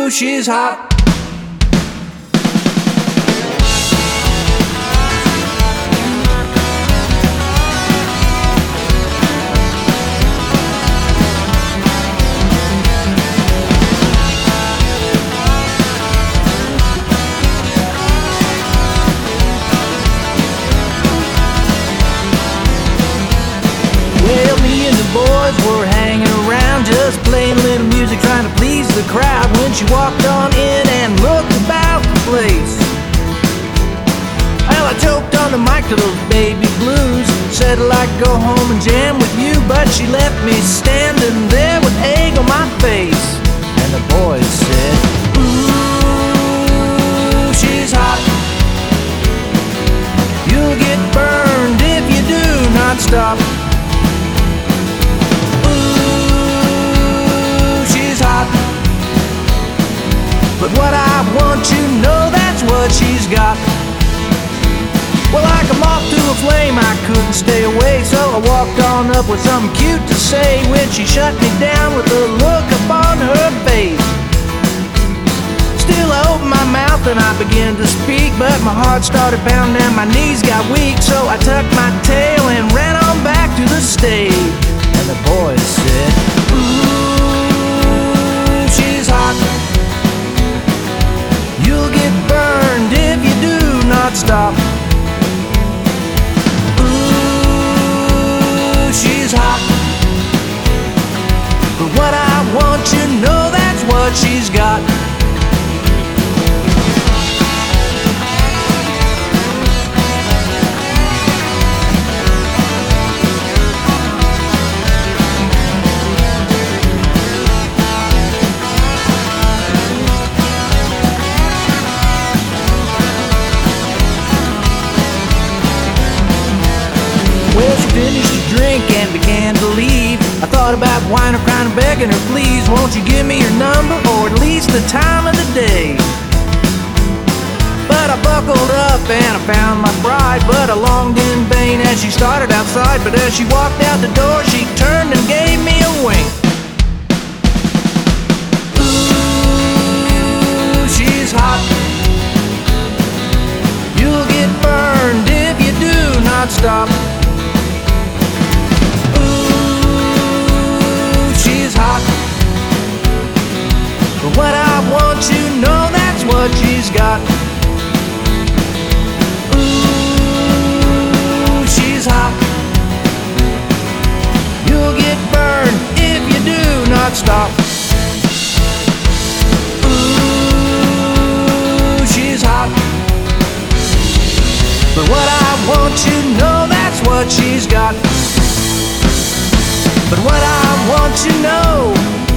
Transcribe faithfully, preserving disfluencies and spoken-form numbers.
she's hot. Boys were hanging around, just playing a little music, trying to please the crowd, when she walked on in and looked about the place. Well, I choked on the mic to those baby blues, said I'd like to go home and jam with you, but she left me standing there with egg on my face. And the boys said, ooh, she's hot. You'll get burned if you do not stop. But what I want you to know, that's what she's got. Well, like a moth to a flame, I couldn't stay away, so I walked on up with something cute to say, when she shut me down with a look upon her face. Still I opened my mouth and I began to speak, but my heart started pounding and my knees got weak, so I tucked my tail and ran on back to the stage. And the boys said, ooh, she's hot. You'll get burned if you do not stop. Ooh, she's hot. But what I want you to know, that's what she's got. Well, she finished her drink and began to leave. I thought about whining, crying, and begging her, please, won't you give me your number, or at least the time of the day? But I buckled up and I found my bride, but I longed in vain as she started outside. But as she walked out the door, she turned and gave me a wink. Ooh, she's hot. You'll get burned if you do not stop. But what I want you to know, that's what she's got. Ooh, she's hot. You'll get burned if you do not stop. Ooh, she's hot. But what I want you to know, that's what she's got. But what I want you to know,